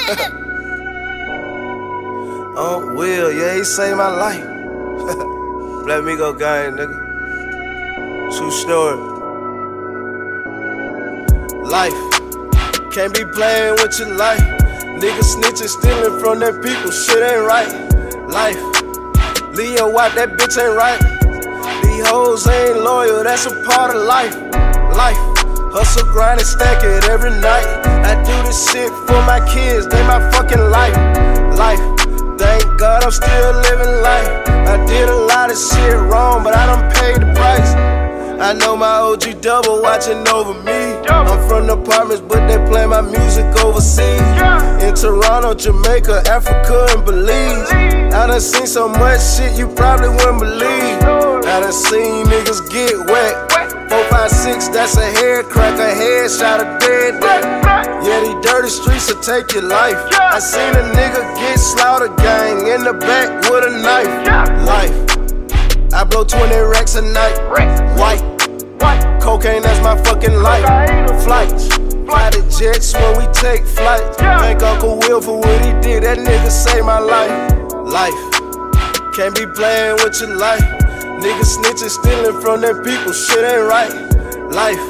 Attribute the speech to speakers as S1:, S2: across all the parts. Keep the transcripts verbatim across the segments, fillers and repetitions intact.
S1: Oh, Will, yeah, he saved my life. Let me go, gang, nigga. True story. Life can't be playing with your life. Niggas snitching, stealing from them people. Shit ain't right. Life, Leo out, that bitch ain't right. These hoes ain't loyal, that's a part of life. Life, hustle, grind, and stack it every night. I do this shit for my kids, they my fucking life. Life, thank God I'm still living life. I did a lot of shit wrong, but I done paid the price. I know my O G double watching over me. I'm from the apartments, but they play my music overseas. In Toronto, Jamaica, Africa, and Belize. I done seen so much shit you probably wouldn't believe. I done seen niggas get wet. Four, five, six, that's a head crack, a head shot, a dead dead. Yeah, these dirty streets will take your life. I seen a nigga get slaughtered, gang, in the back with a knife. Life, I blow twenty racks a night. White, cocaine, that's my fucking life. Flights, fly the jets when we take flights. Thank Uncle Will for what he did, that nigga saved my life. Life, can't be playing with your life. Niggas snitching, stealing from them people, shit ain't right. Life,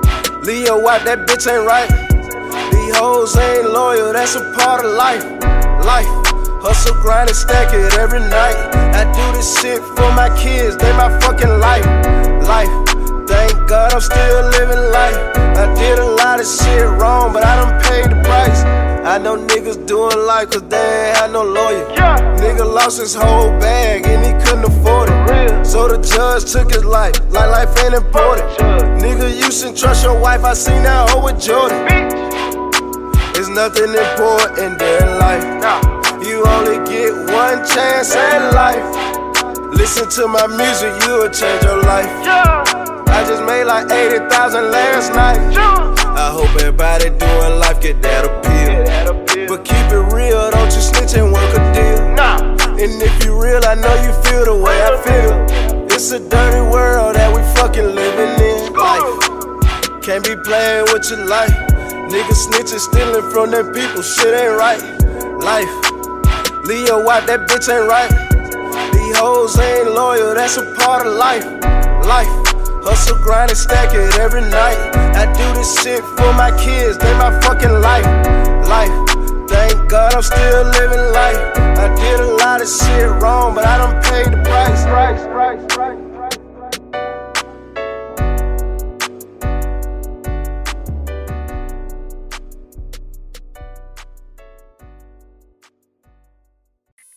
S1: Leo out, that bitch ain't right. These hoes ain't loyal, that's a part of life. Life, hustle, grind, and stack it every night. I do this shit for my kids, they my fucking life. Life, thank God I'm still living life. I did a lot of shit wrong, but I done paid the price. I know niggas doing life cause they ain't had no lawyer. Yeah. Nigga lost his whole bag and he couldn't afford it. Real. So the judge took his life, like life ain't important. Nigga, you shouldn't trust your wife, I seen that hoe with Jordan. Bitch. There's nothing important in life. Nah. You only get one chance at life. Listen to my music, you'll change your life. Yeah. I just made like eighty thousand last night. Yeah. I hope everybody doing life get that appeal. But keep it real, don't you snitch and work a deal. Nah. And if you real, I know you feel the way I feel. It's a dirty world that we fucking living in. Life, can't be playing with your life. Niggas snitching, stealing from them people, shit ain't right. Life, Leo out, that bitch ain't right. These hoes ain't loyal, that's a part of life. Life, hustle, grind, and stack it every night. I do this shit for my kids, they my fucking life. Life, thank God I'm still living life. I did a lot of shit wrong, but I done paid the price. price, price, price.